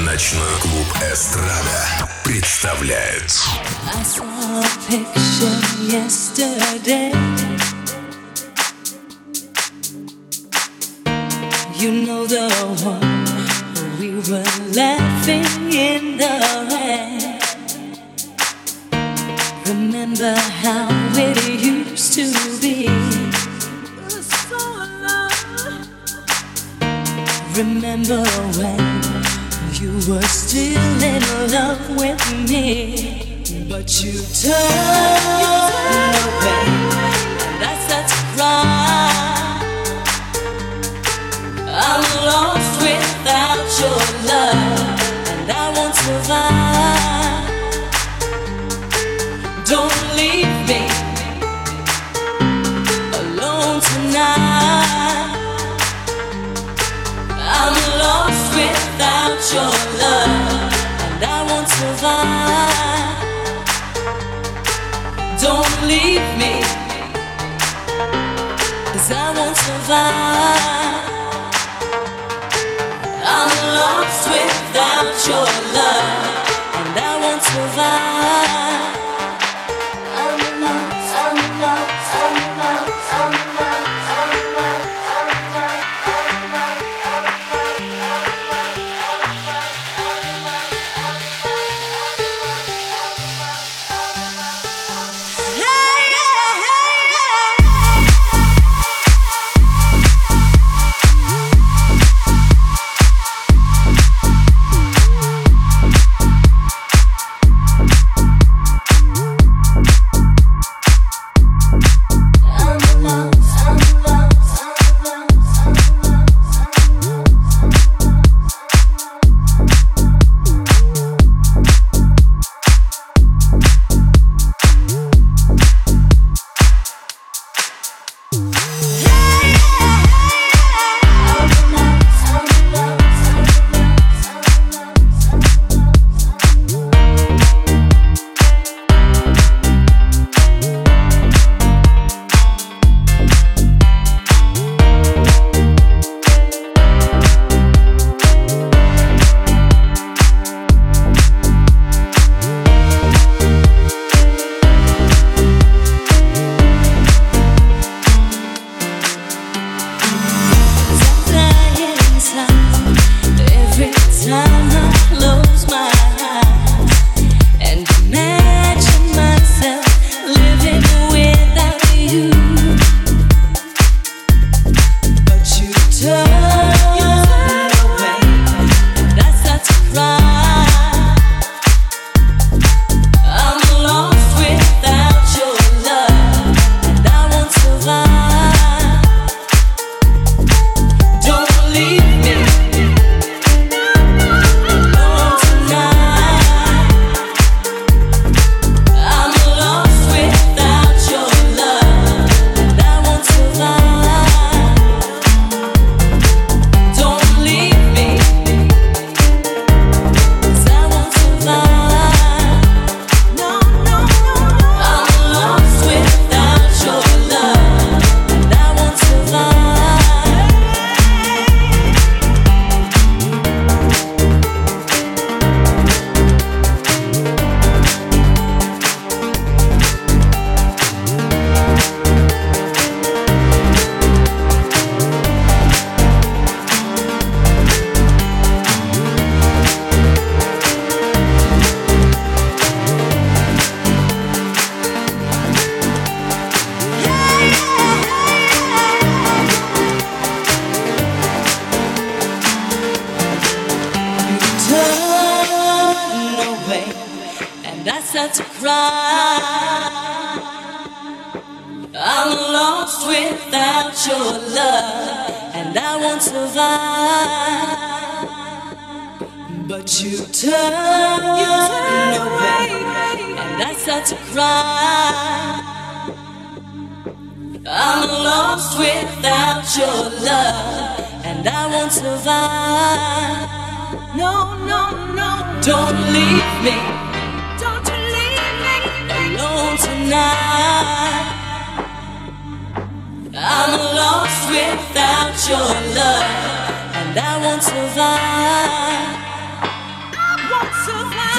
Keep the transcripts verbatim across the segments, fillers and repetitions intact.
Ночной клуб «Эстрада» представляет. I saw a picture yesterday. You know the one we were laughing in the rain. Remember how it used to be. Remember when you were still in love with me, but you turned away, and I started to cry. I'm lost without your love, and I won't survive. Don't leave me alone tonight. I'm lost without your love, and I won't survive. Don't leave me, 'cause I won't survive. I'm lost without your love, and I won't survive. I'm lost, I'm lost, I'm lost, I'm lost, I'm lost, I'm lost.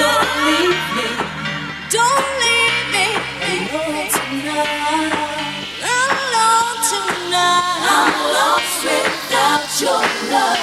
Don't leave me. Don't leave me alone tonight. Alone tonight. I'm lost without your love.